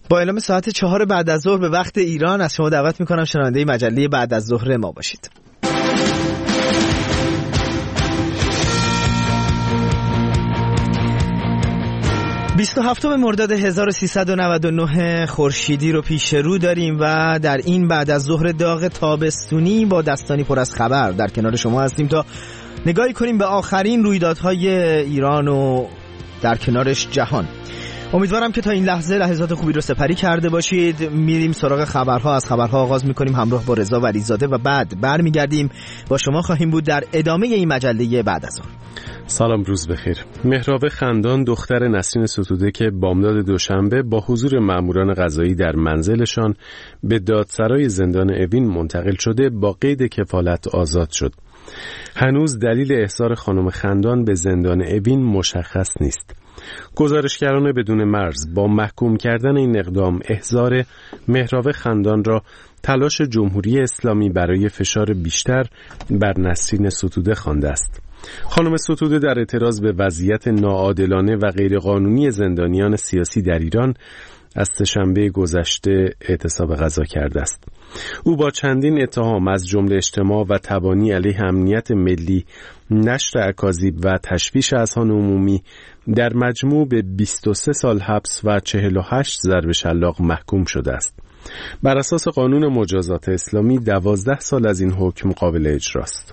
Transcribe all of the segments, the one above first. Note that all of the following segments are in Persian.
با اعلام ساعت 4 بعد از ظهر به وقت ایران از شما دعوت میکنم شنونده مجله بعد از ظهر ما باشید. 27 مرداد 1399 خورشیدی رو پیش رو داریم و در این بعد از ظهر داغ تابستونی با دستانی پر از خبر در کنار شما هستیم تا نگاهی کنیم به آخرین رویدادهای ایران و در کنارش جهان. امیدوارم که تا این لحظات خوبی رو سپری کرده باشید. میریم سراغ خبرها، از خبرها آغاز میکنیم همراه با رضا ولیزاده و بعد برمیگردیم با شما خواهیم بود در ادامه این مجله بعد از ظهر. سلام، روز بخیر. مهراب خندان دختر نسرین ستوده که بامداد دوشنبه با حضور ماموران قضایی در منزلشان به دادسرای زندان اوین منتقل شده با قید کفالت آزاد شد. هنوز دلیل احضار خانم خندان به زندان اوین مشخص نیست. گزارشگران بدون مرز با محکوم کردن این اقدام احضار مهراب خندان را تلاش جمهوری اسلامی برای فشار بیشتر بر نسرین ستوده خوانده است. خانم ستوده در اعتراض به وضعیت ناعادلانه و غیرقانونی زندانیان سیاسی در ایران از سه‌شنبه گذشته اعتصاب غذا کرده است. او با چندین اتهام از جمله اجتماع و تبانی علیه امنیت ملی، نشر اکاذیب و تشویش اذهان عمومی در مجموع به 23 سال حبس و 48 ضرب شلاق محکوم شده است. بر اساس قانون مجازات اسلامی 12 سال از این حکم قابل اجراست.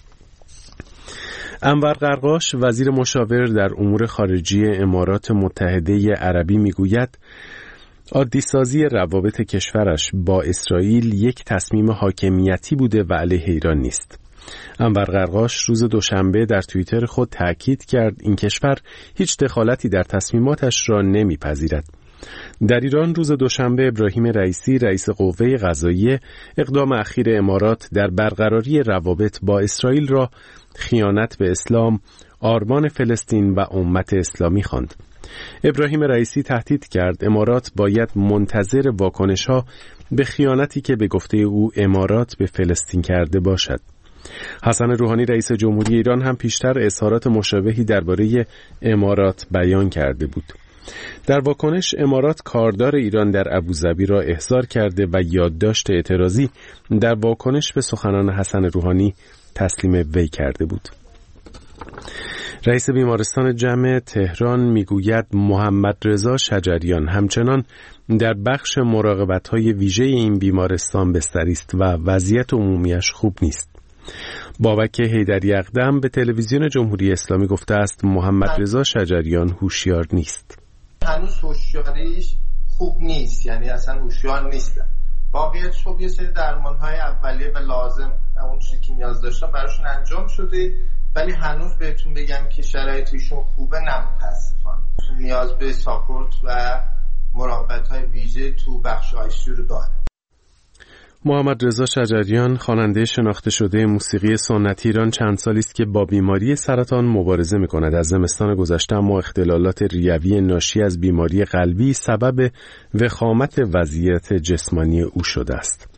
انور قرقاش وزیر مشاور در امور خارجی امارات متحده عربی میگوید عادی‌سازی روابط کشورش با اسرائیل یک تصمیم حاکمیتی بوده و علیه ایران نیست. انور قرقاش روز دوشنبه در توییتر خود تأکید کرد این کشور هیچ دخالتی در تصمیماتش را نمیپذیرد. در ایران روز دوشنبه ابراهیم رئیسی رئیس قوه قضاییه اقدام اخیر امارات در برقراری روابط با اسرائیل را خیانت به اسلام، آرمان فلسطین و امت اسلامی خواند. ابراهیم رئیسی تهدید کرد امارات باید منتظر واکنش‌ها به خیانتی که به گفته او امارات به فلسطین کرده باشد. حسن روحانی رئیس جمهوری ایران هم پیشتر اظهارات مشابهی درباره امارات بیان کرده بود. در واکنش امارات کاردار ایران در ابوظبی را احضار کرده و یادداشت اعتراضی در واکنش به سخنان حسن روحانی تسلیم وی کرده بود. رئیس بیمارستان جمع تهران میگوید محمد رضا شجریان همچنان در بخش مراقبت‌های ویژه این بیمارستان بستری است و وضعیت عمومیش خوب نیست. بابک حیدری اقدم به تلویزیون جمهوری اسلامی گفته است محمد رضا شجریان هوشیار نیست. هنوز هوشیاریش خوب نیست، یعنی اصلا هوشیار نیست. واقعیتش خب یه سری درمان‌های اولیه و لازم اون چیزی که نیاز داشتن براشون انجام شده، ولی هنوز بهتون بگم که شرایط ایشون خوبه نه، متاسفانه. نیاز به ساپورت و مراقبت‌های ویژه تو بخش آی‌سی رو داره. محمد رضا شجریان خواننده شناخته شده موسیقی سنتی ایران چند سالی است که با بیماری سرطان مبارزه می‌کند. از زمستان گذشته اما اختلالات ریوی ناشی از بیماری قلبی سبب وخامت وضعیت جسمانی او شده است.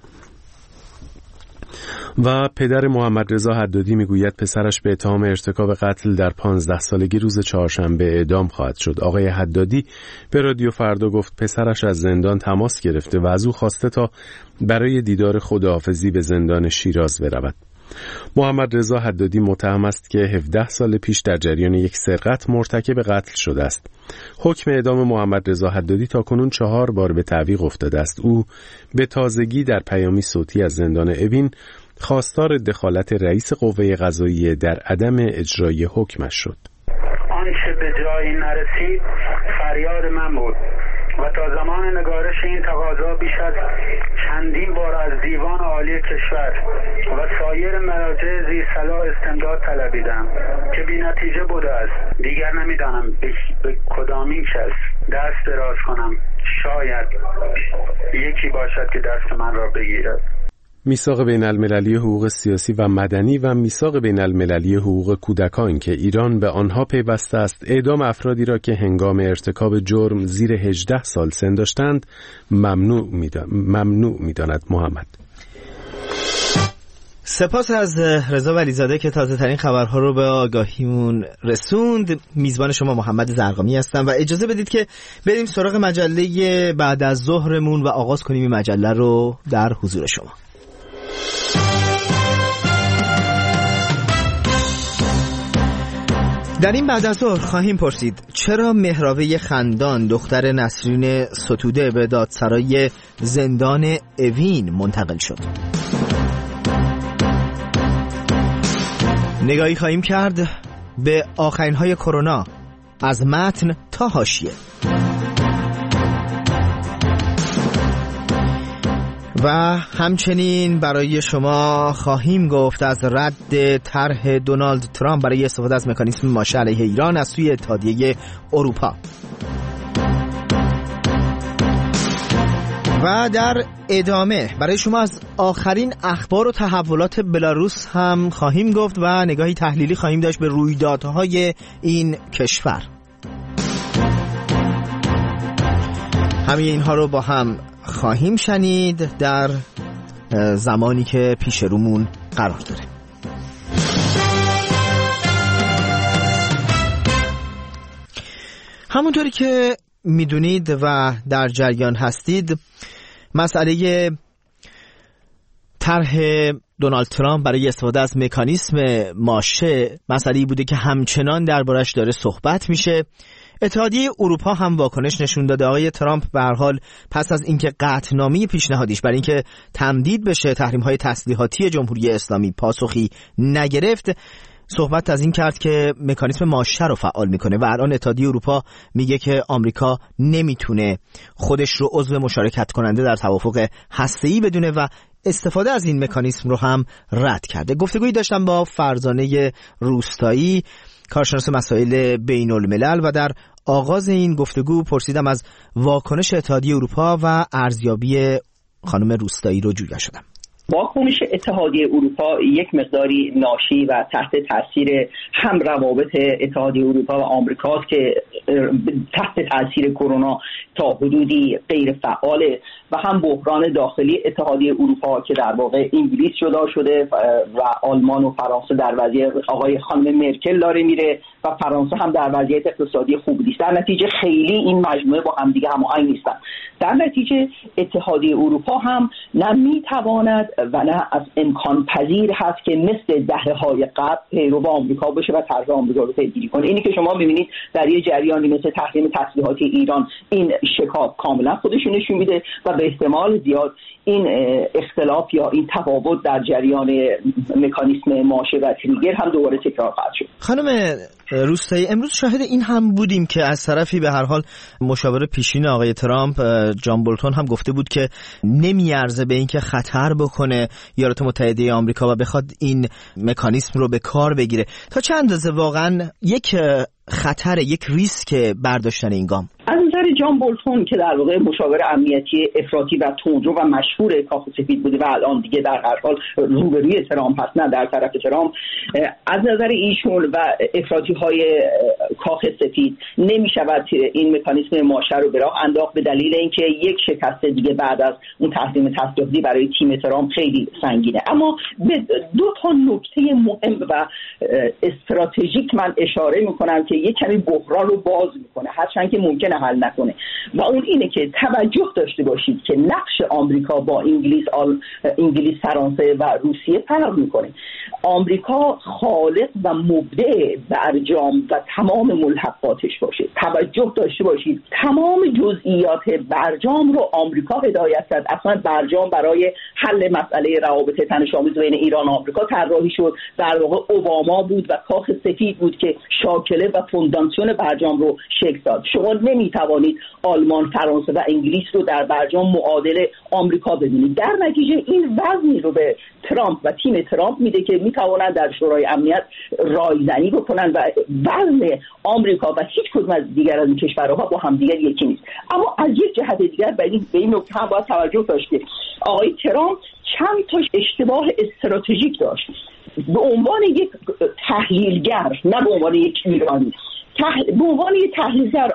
و پدر محمد رضا حدادی میگوید پسرش به اتهام ارتکاب قتل در 15 سالگی روز چهارشنبه اعدام خواهد شد. آقای حدادی به رادیو فردا گفت پسرش از زندان تماس گرفته و از او خواسته تا برای دیدار خداحافظی به زندان شیراز برود. محمد رضا حدادی متهم است که 17 سال پیش در جریان یک سرقت مرتکب قتل شده است. حکم اعدام محمد رضا حدادی تاکنون 4 بار به تعویق افتاده است. او به تازگی در پیامی صوتی از زندان اوین خواستار دخالت رئیس قوه قضاییه در عدم اجرای حکمش شد. آنچه به جایی نرسید فریاد من بود و تا زمان نگارش این تقاضا بیش از چندین بار از دیوان عالی کشور و سایر مراجع ذی صلاح استمداد طلبیدم که بی نتیجه بوده است. دیگر نمیدانم به کدامین کس دست دراز کنم. شاید یکی باشد که دست من را بگیرد. میثاق بین المللی حقوق سیاسی و مدنی و میثاق بین المللی حقوق کودکان که ایران به آنها پیوسته است اعدام افرادی را که هنگام ارتکاب جرم زیر 18 سال سن داشتند ممنوع می‌داند. محمد سپاس از رضا ولیزاده که تازه ترین خبرها رو به آگاهیمون رسوند. میزبان شما محمد زرقامی هستم و اجازه بدید که بریم سراغ مجله بعد از ظهرمون و آغاز کنیم این مجله رو در حضور شما. در این بعد از ظهر خواهیم پرسید چرا مهراوه خندان دختر نسرین ستوده به دادسرای زندان اوین منتقل شد. نگاهی خواهیم کرد به آخرین‌های کرونا از متن تا حاشیه و همچنین برای شما خواهیم گفت از رد طرح دونالد ترامپ برای استفاده از مکانیزم ماشه علیه ایران از سوی اتحادیه اروپا. و در ادامه برای شما از آخرین اخبار و تحولات بلاروس هم خواهیم گفت و نگاهی تحلیلی خواهیم داشت به رویدادهای این کشور. همه اینها رو با هم خواهیم شنید در زمانی که پیش رومون قرار داره. همونطوری که میدونید و در جریان هستید، مسئله طرح دونالد ترامپ برای استفاده از مکانیزم ماشه مسئله‌ای بوده که همچنان دربارش داره صحبت میشه. اتحادیه اروپا هم واکنش نشون داده. آقای ترامپ به هر حال پس از اینکه قطعنامه پیشنهادیش برای اینکه تمدید بشه تحریم‌های تسلیحاتی جمهوری اسلامی پاسخی نگرفت، صحبت از این کرد که مکانیزم ماشه رو فعال میکنه و الان اتحادیه اروپا میگه که آمریکا نمیتونه خودش رو عضو مشارکت کننده در توافق هسته‌ای بدونه و استفاده از این مکانیزم رو هم رد کرده. گفتگویی داشتم با فرزانه روستایی، کارشناس مسائل بین الملل، و در آغاز این گفتگو پرسیدم از واکنش اتحادیه اروپا و ارزیابی خانم روستایی رو جویا شدم. واکنش اتحادیه اروپا یک مقداری ناشی و تحت تاثیر هم روابط اتحادیه اروپا و آمریکاست که تحت تاثیر کرونا تا حدودی غیر فعاله و هم بحران داخلی اتحادیه اروپا که در واقع انگلیس جدا شده و آلمان و فرانسه در وضعیت آقای خانم مرکل داره میره و فرانسه هم در وضعیت اقتصادی خوب نیست. در نتیجه خیلی این مجموعه با هم دیگه هماهنگ نیستن. در نتیجه اتحادیه اروپا هم نه میتواند و نه از امکان پذیر هست که مثل دهه‌های قبل پیرو آمریکا بشه و طرح آمریکا رو پیگیری کنه. اینی که شما می‌بینید در یه جریانی مثل تحریم تسلیحاتی ایران این شکاف کاملا خودش نشون میده و به احتمال زیاد این اختلاف یا این تفاوت در جریان مکانیزم ماشه و تریگر هم دوباره تکرار خواهد شد. خانم روستایی، امروز شاهد این هم بودیم که از طرفی به هر حال مشاور پیشین آقای ترامپ جان بولتون هم گفته بود که نمیارزه به اینکه خطر بکنه ایالات متحده آمریکا و بخواد این مکانیزم رو به کار بگیره. تا چند اندازه واقعا یک خطر، یک ریسک برداشتن این گام؟ از نظر جان بولتون که در واقع مشاور امنیتی افراطی و تندرو و مشهور کاخ سفید بوده و الان دیگه در هر حال روبروی ترامپ هست، نه در طرف ترامپ، از نظر ایشون و افراطی‌های کاخ سفید نمی‌شود این مکانیزم ماشه رو به راه انداخت به دلیل اینکه یک شکست دیگه بعد از اون تحریم تسلیحاتی برای تیم ترامپ خیلی سنگینه. اما به دو تا نکته مهم و استراتژیک من اشاره می‌کنم که یک کمی بحران رو باز می‌کنه هرچند که ممکنه حل نکنه و اون اینه که توجه داشته باشید که نقش آمریکا با انگلیس، فرانسه و روسیه فرق میکنه. آمریکا خالق و مبدع برجام و تمام ملحقاتش باشه. توجه داشته باشید تمام جزئیات برجام رو آمریکا هدایت کرد. اصلا برجام برای حل مسئله روابط تنش‌آمیز بین ایران و آمریکا طراحی شد. در واقع اوباما بود و کاخ سفید بود که شاکله و فونداسیون برجام رو شکل داد. شما نمیتوانید آلمان، فرانسه و انگلیس رو در برجام معادل آمریکا ببینید. در نتیجه این وزنی رو به ترامپ و تیم ترامپ میده که میتوانند در شورای امنیت رایزنی بکنن و وزن آمریکا و هیچ کدوم از دیگر از این کشورها با هم دیگر یکی نیست. اما از یک جهت دیگر به این نکته هم باید توجه داشت که آقای ترامپ چند تا اشتباه استراتژیک داشت. به عنوان یک تحلیلگر، نه به عنوان یک ایرانی، به عنوان یک تحلیلگر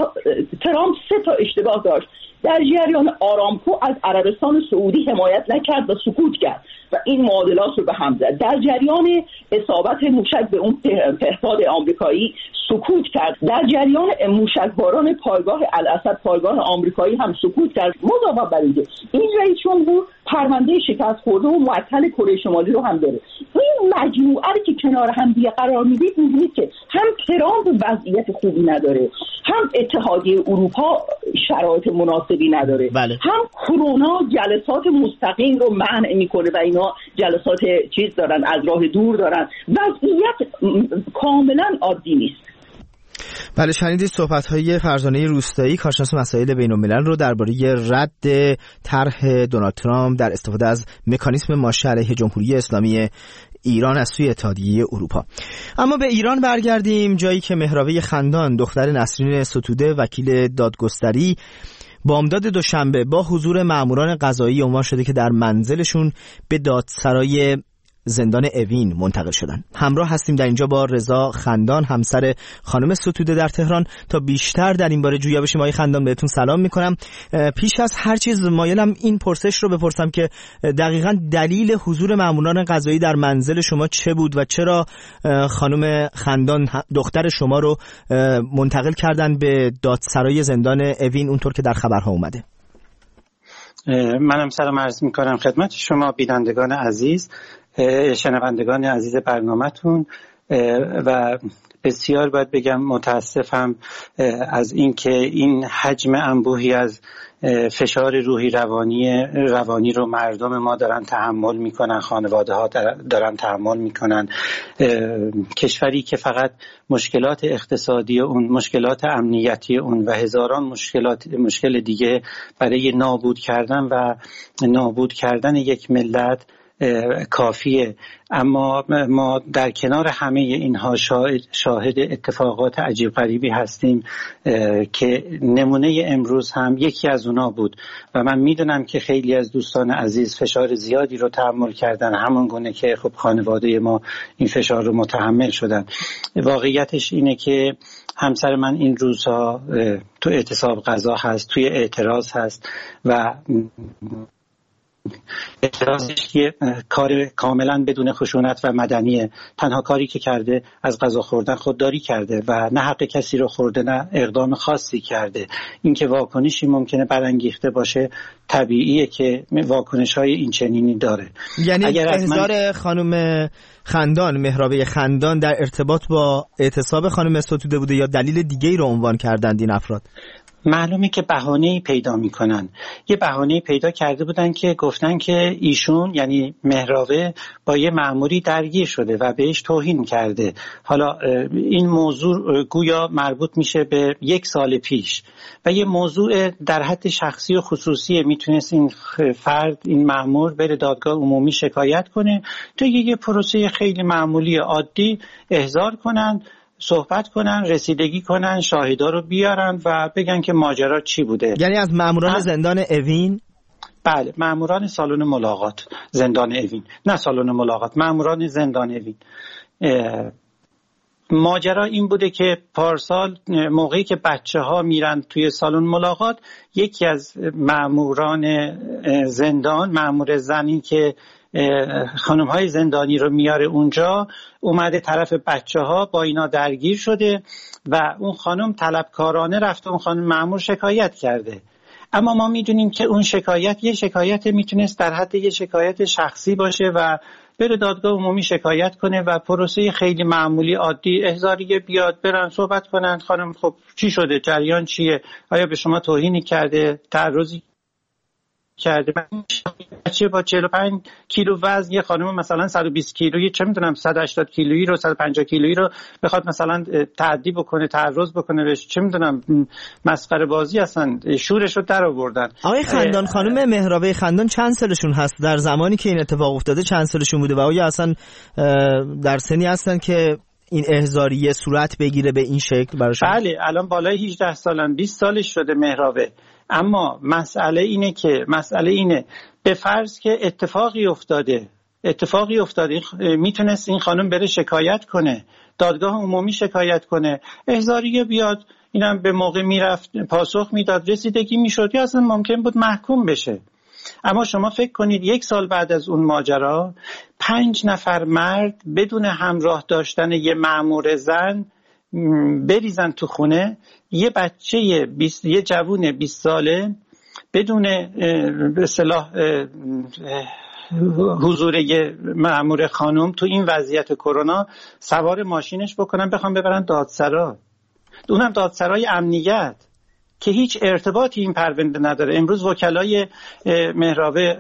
ترامپ 3 تا اشتباه داشت. در جریان آرامکو از عربستان سعودی حمایت نکرد و سکوت کرد و این معادلات رو به هم زد. در جریان اصابت موشک به اون پهپاد آمریکایی سکوت کرد. در جریان موشکباران پایگاه الاسد، پایگاه آمریکایی هم سکوت کرد. مضافاً بر اینکه این رئیس جمهور پرونده شکست خورده و معطل کره شمالی رو هم داره. این مجموعه رو که کنار هم دیگه قرار میدید می‌بینید که هم ترامپ وضعیت خوبی نداره، هم اتحادیه اروپا شرایط مناسبی نداره، بله. هم کرونا جلسات مستقیم رو منع میکنه و اینا جلسات چیز دارن، از راه دور دارن. وضعیت کاملا عادی نیست. بله، شنیدید صحبت‌های فرزانه روستایی، کارشناس مسائل بین‌الملل رو درباره رد طرح دونالد ترامپ در استفاده از مکانیزم ماشه علیه جمهوری اسلامی ایران از سوی اتحادیه اروپا. اما به ایران برگردیم، جایی که مهرابه خندان دختر نسرین ستوده وکیل دادگستری بامداد دوشنبه با حضور ماموران قضایی عنوان شده که در منزلشون به دادسرای زندان اوین منتقل شدن. همراه هستیم در اینجا با رضا خندان، همسر خانم ستوده در تهران، تا بیشتر در این باره جویا بشیم. آقای خندان بهتون سلام میکنم. پیش از هر چیز مایلم این پرسش رو بپرسم که دقیقاً دلیل حضور ماموران قضایی در منزل شما چه بود و چرا خانم خندان دختر شما رو منتقل کردن به دادسرای زندان اوین اونطور که در خبرها اومده؟ منم سلام عرض میکنم خدمت شما بینندگان عزیز، شنوندگان عزیز برنامه‌تون، و بسیار باید بگم متاسفم از اینکه این حجم انبوهی از فشار روحی روانی رو مردم ما دارن تحمل میکنن، خانواده ها دارن تحمل میکنن. کشوری که فقط مشکلات اقتصادی اون، مشکلات امنیتی اون و هزاران مشکل دیگه برای نابود کردن یک ملت کافیه. اما ما در کنار همه اینها شاهد اتفاقات عجیب غریبی هستیم که نمونه امروز هم یکی از اونا بود و من میدونم که خیلی از دوستان عزیز فشار زیادی رو تحمل کردن، همون گونه که خب خانواده ما این فشار رو متحمل شدن. واقعیتش اینه که همسر من این روزها تو اعتصاب قضا هست، توی اعتراض هست و اعتراضش یه کار کاملا بدون خشونت و مدنیه. تنها کاری که کرده از غذا خوردن خودداری کرده و نه حق کسی رو خورده نه اقدام خاصی کرده. اینکه واکنشی ممکنه برانگیخته باشه طبیعیه که واکنش‌های این چنینی داره. یعنی احضار خانم خندان، مهرابه خندان، در ارتباط با اعتصاب خانم ستوده بوده یا دلیل دیگه‌ای رو عنوان کردند این افراد؟ معلومه که بهانه‌ای پیدا میکنن. یه بهانه‌ای پیدا کرده بودن که گفتن که ایشون یعنی مهرابه با یه مأموری درگیر شده و بهش توهین کرده. حالا این موضوع گویا مربوط میشه به 1 سال پیش و یه موضوع در حد شخصی و خصوصی. میتونست این فرد، این مأمور، بره دادگاه عمومی شکایت کنه، تو یه پروسه خیلی معمولی عادی احضار کنن، صحبت کنن، رسیدگی کنن، شاهدا رو بیارن و بگن که ماجرا چی بوده. یعنی از ماموران زندان اوین؟ بله، ماموران سالن ملاقات زندان اوین، نه سالن ملاقات، ماموران زندان اوین. ماجرا این بوده که پارسال موقعی که بچه‌ها میرن توی سالن ملاقات، یکی از ماموران زندان، مامور زنی که خانم‌های زندانی رو میاره اونجا، اومده طرف بچه‌ها با اینا درگیر شده و اون خانم طلبکارانه رفته اون خانم مأمور شکایت کرده. اما ما میدونیم که اون شکایت یه شکایت میتونست در حد یه شکایت شخصی باشه و بره دادگاه عمومی شکایت کنه و پروسه خیلی معمولی عادی احضاریه بیاد، برن صحبت کنن. خانم خب چی شده؟ جریان چیه؟ آیا به شما توهینی کرده؟ تعرضی کرده؟ بچه با 45 کیلو وزن، یه خانم مثلا 120 کیلویی، چه میدونم 180 کیلویی رو، 150 کیلویی رو بخواد مثلا تعدی بکنه، تعرض بکنه بهش، چه میدونم مسخره بازی هستن، شورش رو در آوردن. آقای خندان، خانم مهرابه خندان چند سالشون هست؟ در زمانی که این اتفاق افتاده چند سالشون بوده و آیا اصلا در سنی هستن که این احضاریه صورت بگیره به این شکل براشون؟ بله، الان بالای 18 سالن، 20 سالش شده مهرابه. اما مسئله اینه به فرض که اتفاقی افتاده میتونست این خانم بره شکایت کنه، دادگاه عمومی شکایت کنه، احضاریه بیاد، اینم به موقع میرفت پاسخ میداد، رسیدگی میشد یا اصلا ممکن بود محکوم بشه. اما شما فکر کنید 1 سال بعد از اون ماجرا 5 نفر مرد بدون همراه داشتن یه مأمور زن بریزن تو خونه، یه بچه یه جوون 20 ساله بدون به اصطلاح حضور یه مأمور خانم تو این وضعیت کرونا سوار ماشینش بکنن بخوام ببرن دادسرا، اونم دادسرای امنیت که هیچ ارتباطی این پرونده نداره. امروز وکلای مهرابه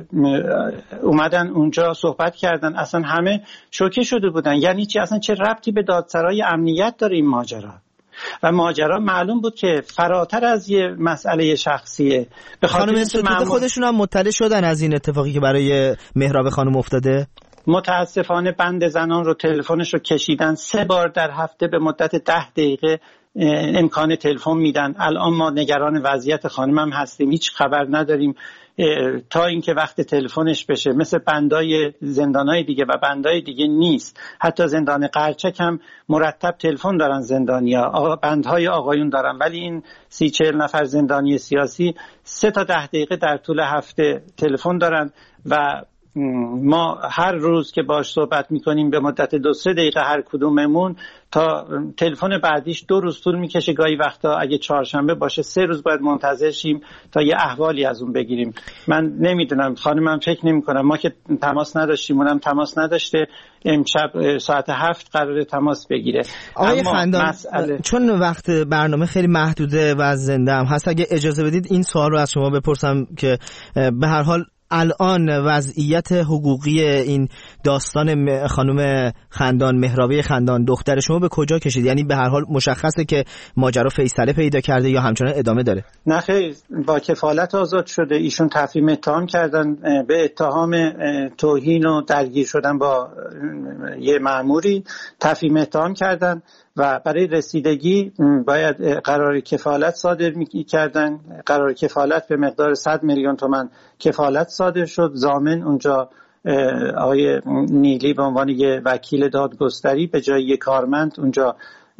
اومدن اونجا صحبت کردن، اصلا همه شوکه شده بودن. یعنی چی؟ اصلا چه ربطی به دادسرای امنیت داره این ماجرا؟ و ماجرا معلوم بود که فراتر از یه مسئله شخصیه. به خانم ستوده خودشون هم مطلع شدن از این اتفاقی که برای مهراب خانم افتاده؟ متاسفانه بند زنان رو تلفنش رو کشیدن 3 بار در هفته به مدت 10 دقیقه امکان تلفن میدن. الان ما نگران وضعیت خانمم هستیم، هیچ خبر نداریم تا اینکه وقت تلفنش بشه. مثل بندای زندانای دیگه و بندای دیگه نیست. حتی زندان قرچک هم مرتب تلفن دارن زندانیا، بندهای آقایون دارن، ولی این 30-40 نفر زندانی سیاسی 3 تا 10 دقیقه در طول هفته تلفن دارن و ما هر روز که باش صحبت میکنیم به مدت 2-3 دقیقه هر کدوممون، تا تلفن بعدیش 2 روز طول میکشه. گاهی وقتا اگه چهارشنبه باشه 3 روز باید منتظر شیم تا یه احوالی از اون بگیریم. من نمیدونم، خانمم فکر نمیکنم، ما که تماس نداشتیم، اونم تماس نداشته. امشب ساعت 7 قراره تماس بگیره. آقای خندان، چون وقت برنامه خیلی محدوده و زنده هم هست، اگه اجازه بدید این سوال رو از شما بپرسم که به هر حال الان وضعیت حقوقی این داستان خانم خندان، مهرابه خندان، دختر شما به کجا کشید؟ یعنی به هر حال مشخصه که ماجرا فیصله پیدا کرده یا همچنان ادامه داره؟ نه خیر، با کفالت آزاد شده. ایشون تفهیم اتهام کردن به اتهام توهین و درگیر شدن با یه مأموری، تفهیم اتهام کردن و برای رسیدگی باید قرار کفالت صادر می‌کردن. قرار کفالت به مقدار 100 میلیون تومان کفالت صادر شد. ضامن اونجا آقای نیلی به عنوان یه وکیل دادگستری به جای یه کارمند اونجا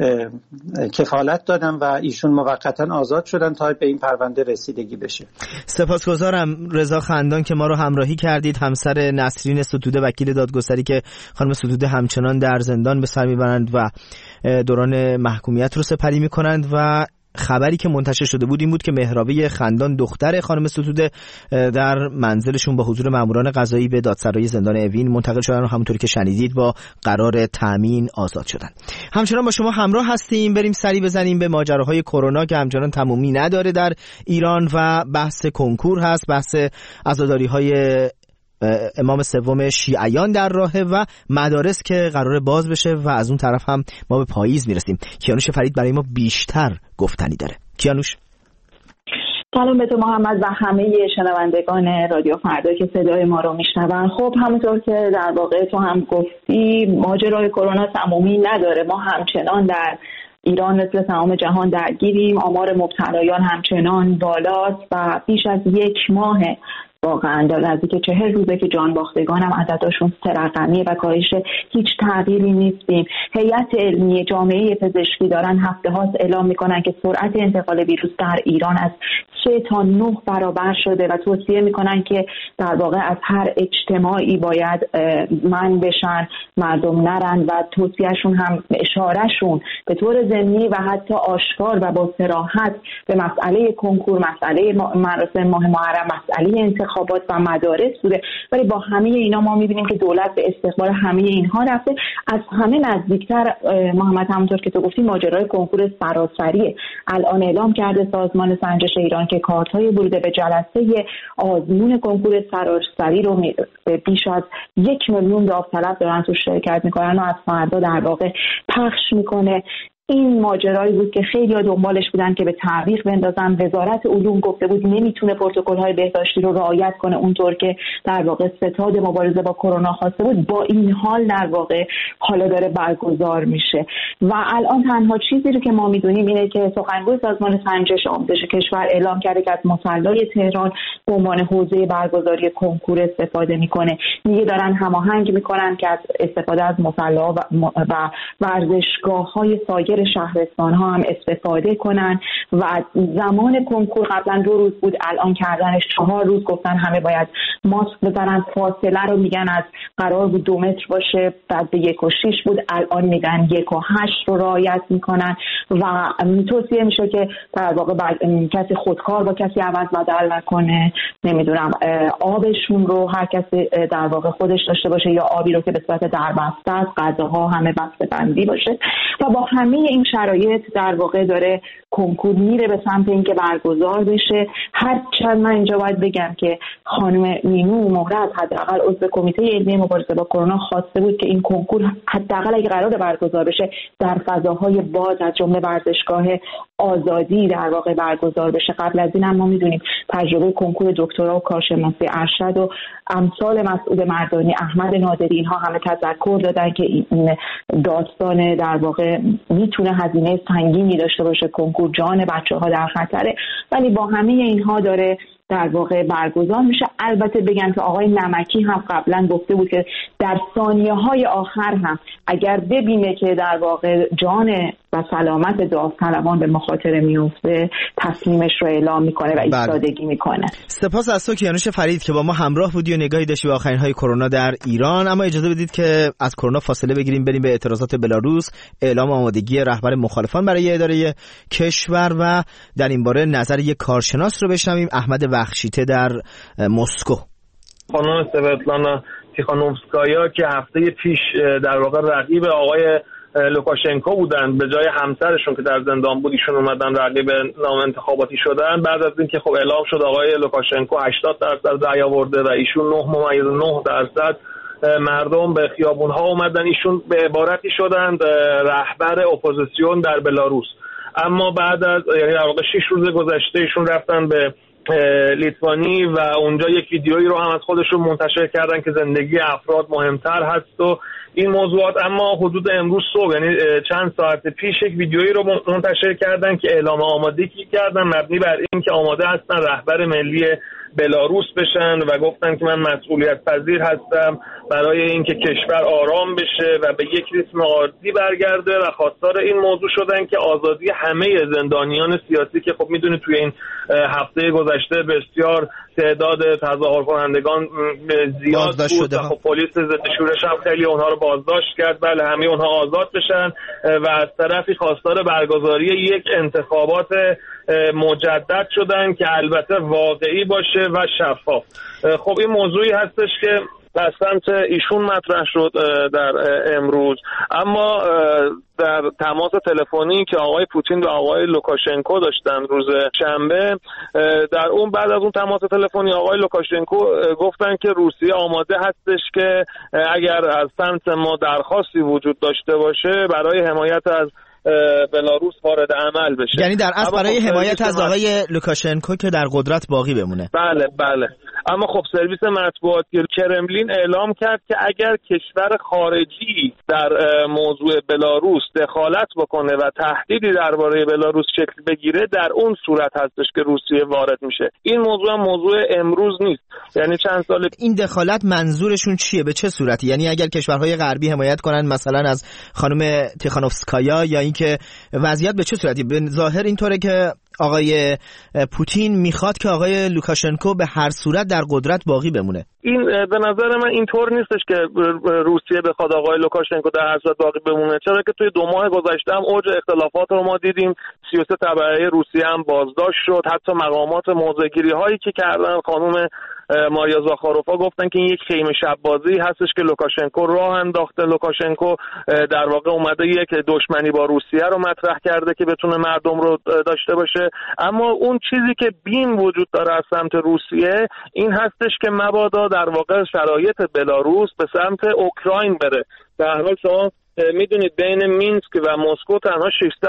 کفالت دادن و ایشون موقتا آزاد شدن تا به این پرونده رسیدگی بشه. سپاسگزارم رضا خندان که ما رو همراهی کردید، همسر نسرین ستوده وکیل دادگستری که خانم ستوده همچنان در زندان به سر میبرند و دوران محکومیت رو سپری میکنند. و خبری که منتشر شده بود این بود که مهرابه خندان دختر خانم ستوده در منزلشون با حضور ماموران قضایی به دادسرای زندان اوین منتقل شدن و همونطوری که شنیدید با قرار تامین آزاد شدن. همچنان با شما همراه هستیم. بریم سری بزنیم به ماجراهای کرونا که همچنان تمومی نداره در ایران و بحث کنکور هست، بحث عزاداری‌های امام سوم شیعیان در راهه و مدارس که قراره باز بشه و از اون طرف هم ما به پاییز میرسیم. کیانوش فرید برای ما بیشتر گفتنی داره. کیانوش. سلام به تو محمد و همه شنوندگان رادیو فردا که صدای ما رو میشنون. خب همونطور که در واقع تو هم گفتی ماجرای کرونا تمومی نداره. ما همچنان در ایران مثل تمام جهان درگیریم. آمار مبتلایان همچنان بالاست و بیش از 1 ماه واقعا نزدیک 40 روزه که جان باختگان هم عددشون 3 رقمی و کاهش هیچ تغییری نیستیم. هیئت علمی جامعه پزشکی دارن هفته هاست اعلام میکنن که سرعت انتقال ویروس در ایران از 3 تا 9 برابر شده و توصیه میکنن که در واقع از هر اجتماعی باید منع بشن، مردم نرن و توصیهشون هم اشارهشون به طور ضمنی و حتی آشکار و با صراحت به مسئله کنکور، مسئله مراسم ماه محرم، مسئله انتخابات و مدارس بوده. ولی با همه اینا ما میبینیم که دولت به استقبال همه اینها رفته. از همه نزدیکتر محمد همونطور که تو گفتی ماجرای کنکور سراسریه. الان اعلام کرده سازمان سنجش ایران که کارت‌های ورود به جلسه آزمون کنکور سراسری رو بیش از 1 میلیون داوطلب دارن تو شرکت میکنن و از فردا در واقع پخش میکنه. این ماجرایی بود که خیلی ها دنبالش بودن که به تعویق بندازن. وزارت علوم گفته بود نمیتونه پروتکل‌های بهداشتی رو رعایت کنه اونطور که در واقع ستاد مبارزه با کرونا خواسته بود. با این حال در واقع حالا داره برگزار میشه و الان تنها چیزی رو که ما میدونیم اینه که سخنگوی سازمان سنجش آموزش کشور اعلام کرده که از مصلای تهران به عنوان حوزه برگزاری کنکور استفاده میکنه. میگه دارن هماهنگ میکنن که از استفاده از مصلا و ورزشگاه‌های سایر شهرستان ها هم استفاده کنن و زمان کنکور قبلا 2 روز بود، الان کردنش 4 روز، گفتن همه باید ماسک بزنن، فاصله رو میگن از قرار بود 2 متر باشه بعد به 1.6 بود، الان میگن 1.8 رو رعایت میکنن و توصیه میشه که در واقع کسی خودکار با کسی عوض بدل نکنه، نمیدونم آبشون رو هر کسی در واقع خودش داشته باشه یا آبی رو که به صورت دربسته است، غذاها همه بسته‌بندی باشه و با همه این شرایط در واقع داره کنکور میره به سمت اینکه برگزار بشه. هرچند من اینجا باید بگم که خانم مینو مهرز حداقل عضو کمیته علمی مبارزه با کرونا خواسته بود که این کنکور حداقل اگه قرار برگزار بشه در فضاهای باز از جمله ورزشگاه آزادی در واقع برگزار بشه. قبل از این هم ما میدونیم تجربه کنکور دکترا و کارشناسی ارشد و امثال مسعود مردانی، احمد نادری، اینها همه تذکر دادن که این داستان در واقع میتونه هزینه سنگینی داشته باشه، کنکور جان بچه‌ها در خطره، ولی با همه اینها داره در واقع برگزار میشه. البته بگم که آقای نمکی هم قبلا گفته بود که در ثانیه‌های آخر هم اگر ببینه که در واقع جان و سلامت داوطلبان به مخاطره میفته تصمیمش رو اعلام میکنه و ایستادگی میکنه. سپاس از تو کیانوش فرید که با ما همراه بودی و نگاهی داشتی به آخرین‌های کرونا در ایران. اما اجازه بدید که از کرونا فاصله بگیریم، بریم به اعتراضات بلاروس، اعلام آمادگی رهبر مخالفان برای اداره کشور و در این باره نظر یک کارشناس رو بشنویم، احمد وخشیته در مسکو. خانم سوتلانا تیخانوفسکایا که هفته پیش در واقع رقیب آقای لوکاشنکو بودن، به جای همسرشون که در زندان بود ایشون اومدن رقیب نام انتخاباتی شدن. بعد از اینکه خب اعلام شد آقای لوکاشنکو 80% رأی آورده و ایشون 9.9% مردم به خیابون‌ها اومدن، ایشون به عبارتی شدند رهبر اپوزیسیون در بلاروس. اما بعد از یعنی در واقع 6 روز گذشته ایشون رفتن به لیتوانی و اونجا یک ویدیویی رو هم از خودشون منتشر کردن که زندگی افراد مهمتر هست و این موضوعات. اما حدود امروز صبح یعنی چند ساعت پیش یک ویدیویی رو منتشر کردن که اعلام آمادگی کردن مبنی بر این که آماده هستن رهبر ملی بلاروس بشن و گفتن که من مسئولیت پذیر هستم برای اینکه کشور آرام بشه و به یک ریتم عادی برگرده و خواستار این موضوع شدن که آزادی همه زندانیان سیاسی که خب میدونید توی این هفته گذشته بسیار تعداد تظاهر کنندگان زیاد بود و خب پلیس ضد شورش هم خیلی اونها رو بازداشت کرد. بله همه اونها آزاد بشن و از طرفی خواستار برگزاری یک انتخابات مجدد شدن که البته واقعی باشه و شفاف. خب این موضوعی هستش که از سمت ایشون مطرح شد در امروز. اما در تماس تلفنی که آقای پوتین و آقای لوکاشنکو داشتن روز شنبه، در اون بعد از اون تماس تلفنی آقای لوکاشنکو گفتن که روسیه آماده هستش که اگر از سمت ما درخواستی وجود داشته باشه برای حمایت از بلاروس وارد عمل بشه. یعنی در اصل برای حمایت از آقای لوکاشنکو که در قدرت باقی بمونه. بله. اما خب سرویس مطبوعاتی کرملین اعلام کرد که اگر کشور خارجی در موضوع بلاروس دخالت بکنه و تهدیدی درباره بلاروس شکل بگیره در اون صورت هستش که روسیه وارد میشه. این موضوع موضوع امروز نیست. یعنی چند سال این دخالت منظورشون چیه؟ به چه صورتی؟ یعنی اگر کشورهای غربی حمایت کنن مثلا از خانم تیخانوفسکایا یا اینکه وضعیت به چه صورتی؟ به ظاهر اینطوره که آقای پوتین میخواد که آقای لوکاشنکو به هر صورت در قدرت باقی بمونه. این به نظر من اینطور نیستش که روسیه بخواد آقای لوکاشنکو در هر صورت باقی بمونه، چرا که توی 2 ماه گذشته هم اوج اختلافات رو ما دیدیم. 33 تبعه روسیه هم بازداشت شد. حتی مقامات موضع‌گیری هایی که کردن خانم ماریا زاخاروفا گفتن که این یک خیمه شب بازی هستش که لوکاشنکو راه انداخته. لوکاشنکو در واقع اومده یک دشمنی با روسیه رو مطرح کرده که بتونه مردم رو داشته باشه. اما اون چیزی که بیم وجود داره از سمت روسیه این هستش که مبادا در واقع شرایط بلاروس به سمت اوکراین بره. در حال شما میدونید بین مینسک و مسکو تنها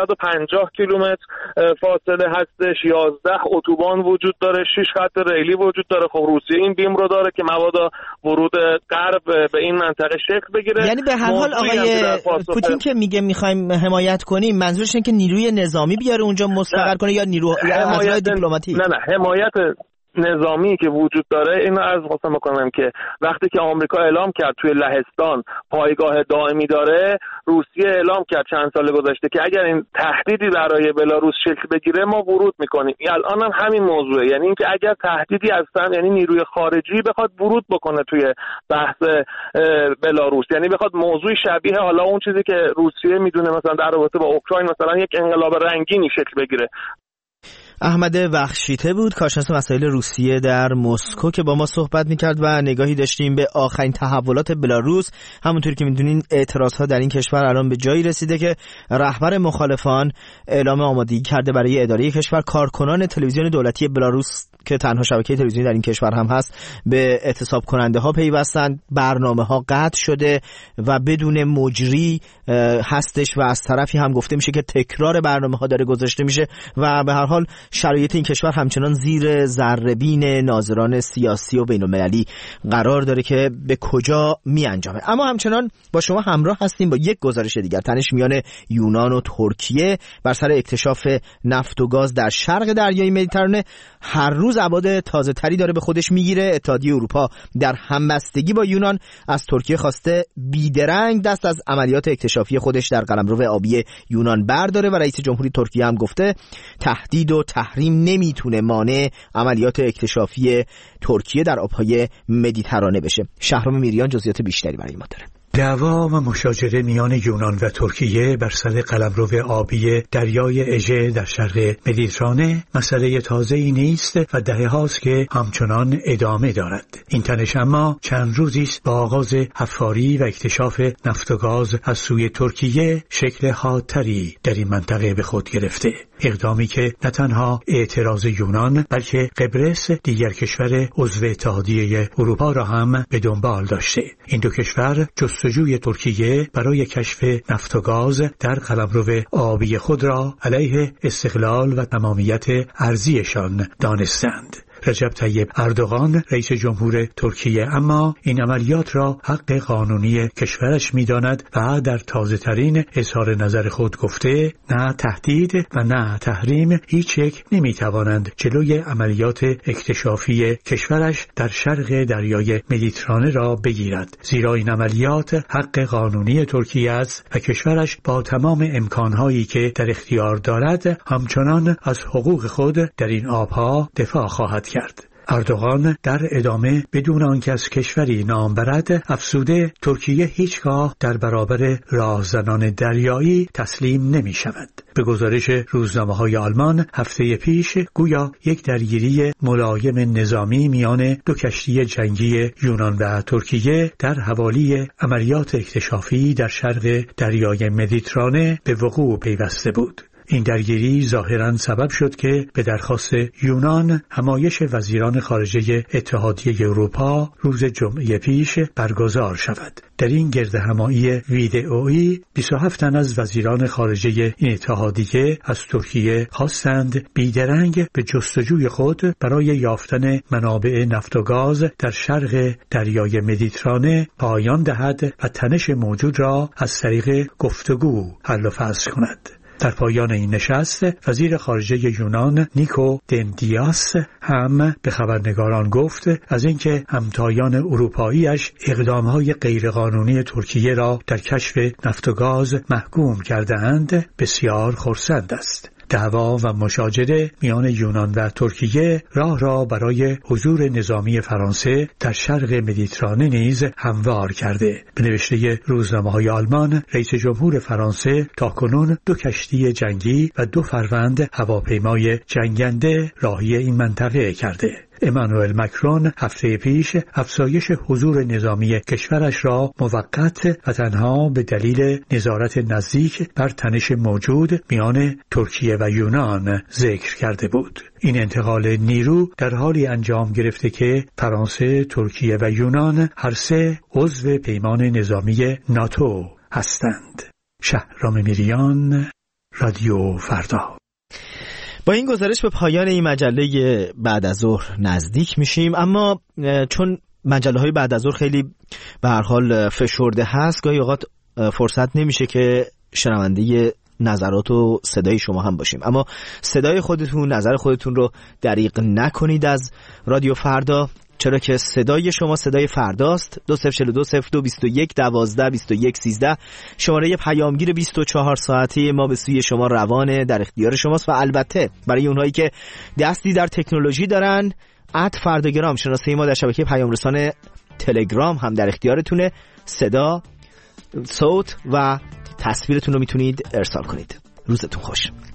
650 کیلومتر فاصله هستش، 11 اتوبان وجود داره، 6 خط ریلی وجود داره. خب روسیه این بیم رو داره که مبادا ورود غرب به این منطقه شکل بگیره. یعنی به هر حال آقای پوتین که میگه میخوایم حمایت کنیم منظورش اینه که نیروی نظامی بیاره اونجا مستقر کنه یا نیروهای دیپلماتیک؟ نه حمایت نظامی که وجود داره، اینو عرض خواستم بکنم که وقتی که آمریکا اعلام کرد توی لهستان پایگاه دائمی داره، روسیه اعلام کرد چند سال گذشته که اگر این تهدیدی برای بلاروس شکل بگیره ما ورود میکنیم. الان هم همین موضوعه، یعنی اینکه اگر تهدیدی هستن، یعنی نیروی خارجی بخواد ورود بکنه توی بحث بلاروس، یعنی بخواد موضوع شبیه حالا اون چیزی که روسیه میدونه مثلا در رابطه با اوکراین مثلا یک انقلاب رنگینی شکل بگیره. احمد وخشیته بود، کارشناس مسائل روسیه در مسکو که با ما صحبت میکرد و نگاهی داشتیم به آخرین تحولات بلاروس. همونطوری که میدونین اعتراضها در این کشور الان به جایی رسیده که رهبر مخالفان اعلام آمادگی کرده برای اداره کشور. کارکنان تلویزیون دولتی بلاروس که تنها شبکه تلویزیونی در این کشور هم هست به اعتصاب کننده ها پیوستن. برنامه ها قطع شده و بدون مجری هستش و از طرفی هم گفته میشه که تکرار برنامه ها داره گذاشته میشه و به هر حال شرایط این کشور همچنان زیر ذره‌بین ناظران سیاسی و بین‌المللی قرار داره که به کجا میانجامه. اما همچنان با شما همراه هستیم با یک گزارش دیگر، تنش میان یونان و ترکیه بر سر اکتشاف نفت و گاز در شرق دریای مدیترانه هر روز ابعاد تازه‌تری داره به خودش میگیره. اتحادیه اروپا در همبستگی با یونان از ترکیه خواسته بیدرنگ دست از عملیات اکتشافی خودش در قلمرو آبی یونان برداره و رئیس جمهوری ترکیه هم گفته تهدید و تحریم نمیتونه مانع عملیات اکتشافی ترکیه در آبهای مدیترانه بشه. شهرام میریان جزئیات بیشتری برای ما داره. دعوا و مشاجره میان یونان و ترکیه بر سر قلمرو آبی دریای اژه در شرق مدیترانه مسئله تازه‌ای نیست و دهه‌هاست که همچنان ادامه دارد. این تنش اما چند روزی است با آغاز حفاری و اکتشاف نفت و گاز از سوی ترکیه شکل حادتری در این منطقه به خود گرفته. اقدامی که نه تنها اعتراض یونان بلکه قبرس دیگر کشور عضو اتحادیه اروپا را هم به دنبال داشته. این دو کشور جستجوی ترکیه برای کشف نفت و گاز در قلمرو آبی خود را علیه استقلال و تمامیت ارضیشان دانستند. رجب طیب اردوغان رئیس جمهور ترکیه اما این عملیات را حق قانونی کشورش می‌داند و در تازه‌ترین اظهار نظر خود گفته نه تهدید و نه تحریم هیچ یک نمی‌توانند جلوی عملیات اکتشافی کشورش در شرق دریای مدیترانه را بگیرد، زیرا این عملیات حق قانونی ترکیه است و کشورش با تمام امکانهایی که در اختیار دارد همچنان از حقوق خود در این آبها دفاع خواهد کرد. اردوغان در ادامه بدون آنکه از کشوری نام برد افزوده ترکیه هیچگاه در برابر راهزنان دریایی تسلیم نمی شود. به گزارش روزنامه‌های آلمان هفته پیش گویا یک درگیری ملایم نظامی میان دو کشتی جنگی یونان و ترکیه در حوالی عملیات اکتشافی در شرق دریای مدیترانه به وقوع پیوسته بود. این درگیری ظاهراً سبب شد که به درخواست یونان همایش وزیران خارجه اتحادیه اروپا روز جمعه پیش برگزار شود. در این گردهمایی ویدئویی 27 تن از وزیران خارجه این اتحادیه از ترکیه خواستند بیدرنگ به جستجوی خود برای یافتن منابع نفت و گاز در شرق دریای مدیترانه پایان دهد و تنش موجود را از طریق گفتگو حل و فصل کند. در پایان این نشست وزیر خارجه یونان نیکو دندیاس هم به خبرنگاران گفت از اینکه همتایان اروپاییش اقدامهای غیرقانونی ترکیه را در کشف نفت و گاز محکوم کرده‌اند بسیار خرسند است. دعوا و مشاجره میان یونان و ترکیه راه را برای حضور نظامی فرانسه در شرق مدیترانه نیز هموار کرده. به نوشته روزنامه‌های آلمان رئیس جمهور فرانسه تاکنون 2 کشتی جنگی و 2 فروند هواپیمای جنگنده راهی این منطقه کرده. امانوئل مکرون هفته پیش افزایش حضور نظامی کشورش را موقت و تنها به دلیل نظارت نزدیک بر تنش موجود میان ترکیه و یونان ذکر کرده بود. این انتقال نیرو در حالی انجام گرفته که فرانسه، ترکیه و یونان هر سه عضو پیمان نظامی ناتو هستند. شهرام میریان، رادیو فردا. با این گزارش به پایان این مجله بعد از ظهر نزدیک میشیم، اما چون مجله‌های بعد از ظهر خیلی به هر حال فشرده هست گاهی اوقات فرصت نمیشه که شنونده نظرات و صدای شما هم باشیم. اما صدای خودتون، نظر خودتون رو دریغ نکنید از رادیو فردا، چرا که صدای شما صدای فرداست. 2022-021-12-21-13 شماره پیامگیر 24 ساعته ما به سوی شما روانه، در اختیار شماست. و البته برای اونهایی که دستی در تکنولوژی دارن، @فرداگرام شناسه ما در شبکه پیام رسان تلگرام هم در اختیارتونه. صدا، صوت و تصویرتون رو میتونید ارسال کنید. روزتون خوش.